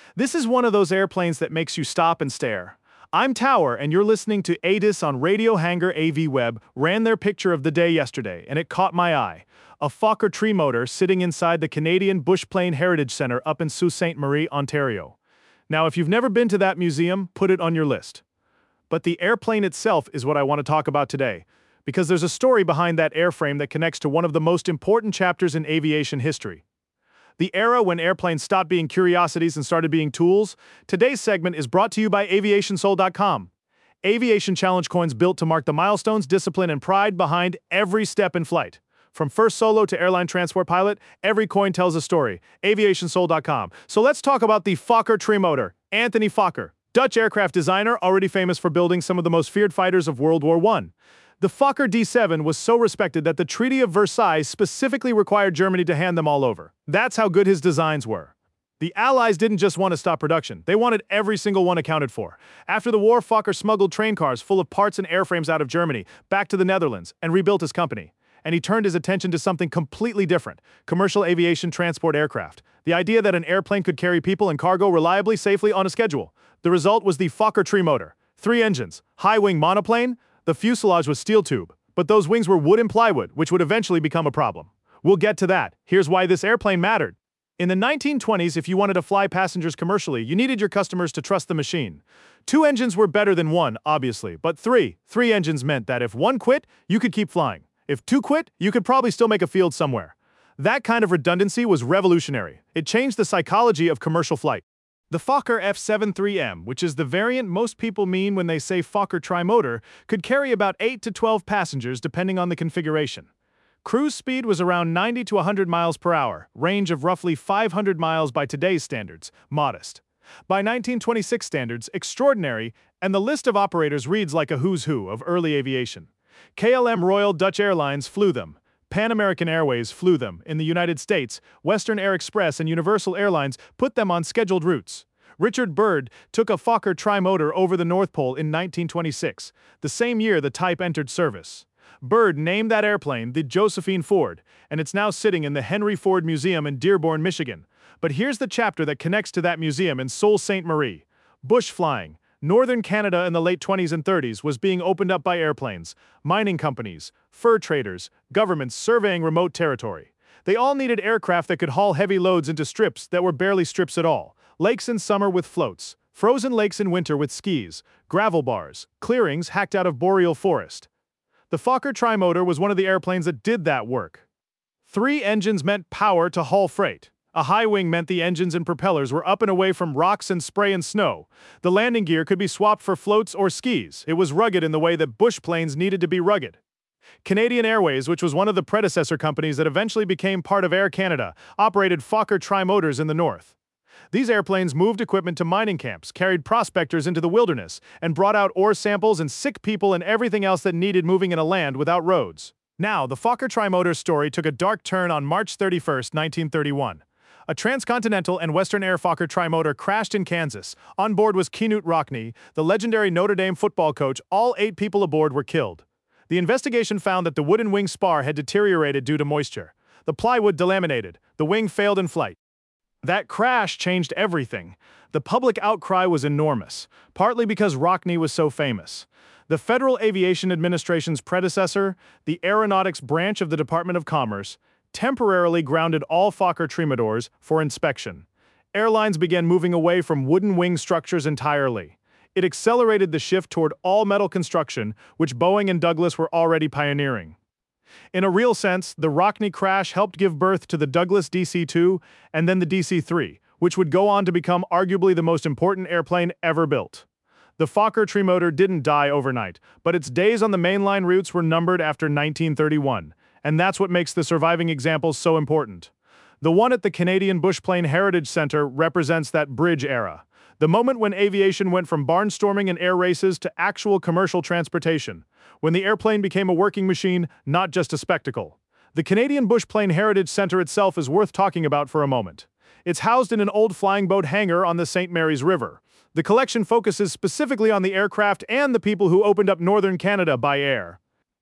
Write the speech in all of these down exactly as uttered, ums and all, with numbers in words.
This is one of those airplanes that makes you stop and stare. I'm Tower, and you're listening to A D I S on Radio Hangar. A V Web ran their picture of the day yesterday, and it caught my eye. A Fokker Trimotor sitting inside the Canadian Bushplane Heritage Centre up in Sault Ste. Marie, Ontario. Now, if you've never been to that museum, put it on your list. But the airplane itself is what I want to talk about today, because there's a story behind that airframe that connects to one of the most important chapters in aviation history. The era when airplanes stopped being curiosities and started being tools. Today's segment is brought to you by aviation soul dot com. Aviation challenge coins built to mark the milestones, discipline, and pride behind every step in flight. From first solo to airline transport pilot, every coin tells a story. aviation soul dot com. So let's talk about the Fokker Trimotor. Anthony Fokker, Dutch aircraft designer, already famous for building some of the most feared fighters of World War One. The Fokker D seven was so respected that the Treaty of Versailles specifically required Germany to hand them all over. That's how good his designs were. The Allies didn't just want to stop production, they wanted every single one accounted for. After the war, Fokker smuggled train cars full of parts and airframes out of Germany, back to the Netherlands, and rebuilt his company. And he turned his attention to something completely different: commercial aviation transport aircraft. The idea that an airplane could carry people and cargo reliably, safely on a schedule. The result was the Fokker Trimotor. Three engines, high-wing monoplane. The fuselage was steel tube, but those wings were wood and plywood, which would eventually become a problem. We'll get to that. Here's why this airplane mattered. In the nineteen twenties, if you wanted to fly passengers commercially, you needed your customers to trust the machine. Two engines were better than one, obviously, but three. Three engines meant that if one quit, you could keep flying. If two quit, you could probably still make a field somewhere. That kind of redundancy was revolutionary. It changed the psychology of commercial flight. The Fokker F seventy-three M, which is the variant most people mean when they say Fokker Trimotor, could carry about eight to twelve passengers depending on the configuration. Cruise speed was around ninety to one hundred miles per hour, range of roughly five hundred miles by today's standards, modest. By nineteen twenty-six standards, extraordinary, and the list of operators reads like a who's who of early aviation. K L M Royal Dutch Airlines flew them. Pan American Airways flew them. In the United States, Western Air Express and Universal Airlines put them on scheduled routes. Richard Byrd took a Fokker Trimotor over the North Pole in nineteen twenty-six, the same year the type entered service. Byrd named that airplane the Josephine Ford, and it's now sitting in the Henry Ford Museum in Dearborn, Michigan. But here's the chapter that connects to that museum in Sault Ste. Marie. Bush flying. Northern Canada in the late twenties and thirties was being opened up by airplanes, mining companies, fur traders, governments surveying remote territory. They all needed aircraft that could haul heavy loads into strips that were barely strips at all. Lakes in summer with floats, frozen lakes in winter with skis, gravel bars, clearings hacked out of boreal forest. The Fokker Trimotor was one of the airplanes that did that work. Three engines meant power to haul freight. A high wing meant the engines and propellers were up and away from rocks and spray and snow. The landing gear could be swapped for floats or skis. It was rugged in the way that bush planes needed to be rugged. Canadian Airways, which was one of the predecessor companies that eventually became part of Air Canada, operated Fokker Trimotors in the north. These airplanes moved equipment to mining camps, carried prospectors into the wilderness, and brought out ore samples and sick people and everything else that needed moving in a land without roads. Now, the Fokker Trimotor story took a dark turn on March thirty-first, nineteen thirty-one. A transcontinental and Western Air Fokker Trimotor crashed in Kansas. On board was Knute Rockne, the legendary Notre Dame football coach. All eight people aboard were killed. The investigation found that the wooden wing spar had deteriorated due to moisture. The plywood delaminated. The wing failed in flight. That crash changed everything. The public outcry was enormous, partly because Rockne was so famous. The Federal Aviation Administration's predecessor, the Aeronautics Branch of the Department of Commerce, temporarily grounded all Fokker Trimotors for inspection. Airlines began moving away from wooden wing structures entirely. It accelerated the shift toward all-metal construction, which Boeing and Douglas were already pioneering. In a real sense, the Rockne crash helped give birth to the Douglas D C two and then the D C three, which would go on to become arguably the most important airplane ever built. The Fokker Trimotor didn't die overnight, but its days on the mainline routes were numbered after nineteen thirty-one, and that's what makes the surviving examples so important. The one at the Canadian Bushplane Heritage Centre represents that bridge era, the moment when aviation went from barnstorming and air races to actual commercial transportation, when the airplane became a working machine, not just a spectacle. The Canadian Bushplane Heritage Centre itself is worth talking about for a moment. It's housed in an old flying boat hangar on the Saint Mary's River. The collection focuses specifically on the aircraft and the people who opened up northern Canada by air.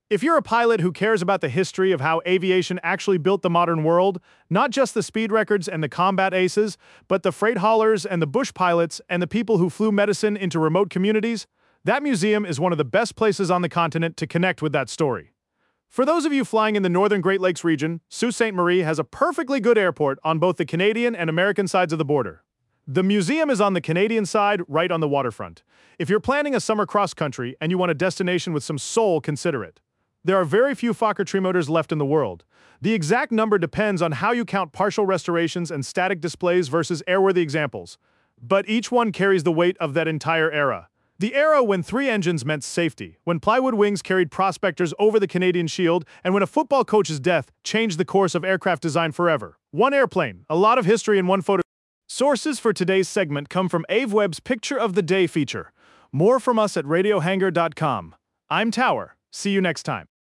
If you're a pilot who cares about the history of how aviation actually built the modern world, not just the speed records and the combat aces, but the freight haulers and the bush pilots and the people who flew medicine into remote communities, that museum is one of the best places on the continent to connect with that story. For those of you flying in the northern Great Lakes region, Sault Ste. Marie has a perfectly good airport on both the Canadian and American sides of the border. The museum is on the Canadian side, right on the waterfront. If you're planning a summer cross-country and you want a destination with some soul, consider it. There are very few Fokker tree motors left in the world. The exact number depends on how you count partial restorations and static displays versus airworthy examples. But each one carries the weight of that entire era. The era when three engines meant safety, when plywood wings carried prospectors over the Canadian Shield, and when a football coach's death changed the course of aircraft design forever. One airplane, a lot of history in one photo. Sources for today's segment come from AveWeb's Picture of the Day feature. More from us at radio hangar dot com. I'm Tower. See you next time.